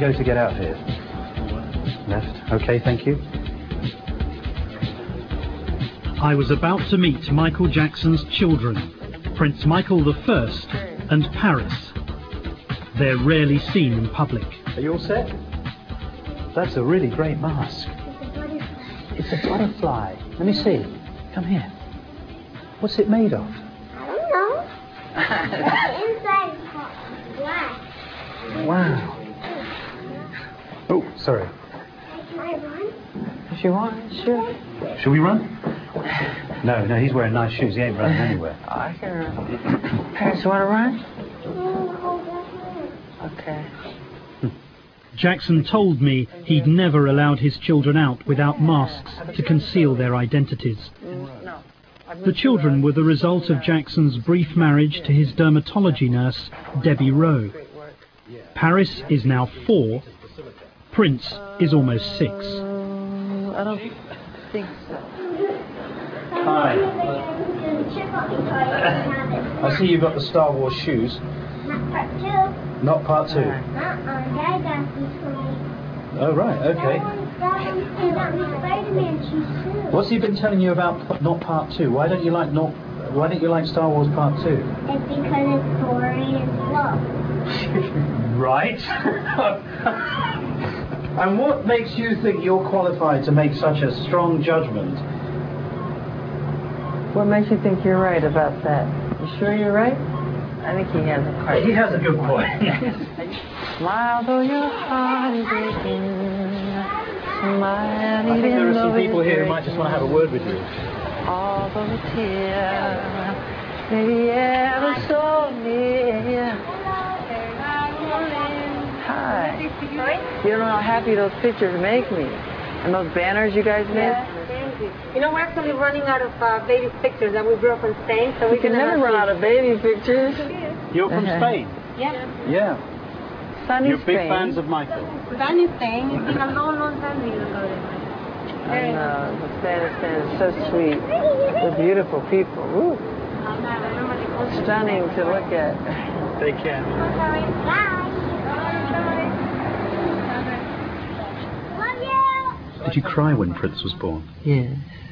go to get out here? Left. Okay, thank you. I was about to meet Michael Jackson's children, Prince Michael I and Paris. They're rarely seen in public. Are you all set? That's a really great mask. It's a butterfly. Let me see. Come here. What's it made of? I don't know. The inside is black. Wow. Oh, sorry. Can I run? If you want, sure. Should we run? No, he's wearing nice shoes. He ain't running anywhere. Oh, I can run. Paris, you want to run? Okay. Jackson told me he'd never allowed his children out without masks to conceal their identities. The children were the result of Jackson's brief marriage to his dermatology nurse, Debbie Rowe. Paris is now 4. Prince is almost 6. I don't think so. Hi. I see you've got the Star Wars shoes. Not part 2. Not part 2. Dad got these for me. Oh, right, okay. That one's Spider-Man shoes too. What's he been telling you about not part 2? Why don't you like Star Wars part 2? It's because it's boring and slow. Right. And what makes you think you're qualified to make such a strong judgment? What makes you think you're right about that? You sure you're right? I think he has a quite. He has a good point. Smile though your heart is aching. Smile I think there are some people here who breaking. might just want to have a word with you. Although the tears may be ever so near. Hi. You don't know how happy those pictures make me. And those banners you guys made? You know, we're actually running out of baby pictures that we grew up in Spain, so we can never run out of baby pictures. You're from Spain? Yeah. Yeah. Sunny You're Spain. big fans of Michael? Sunny Spain. It's been a long, long time we didn't go there. I know. The Spanish is so sweet. They're beautiful people. Woo. Stunning to look at. They can. Love you. Did you cry when Prince was born? Yes.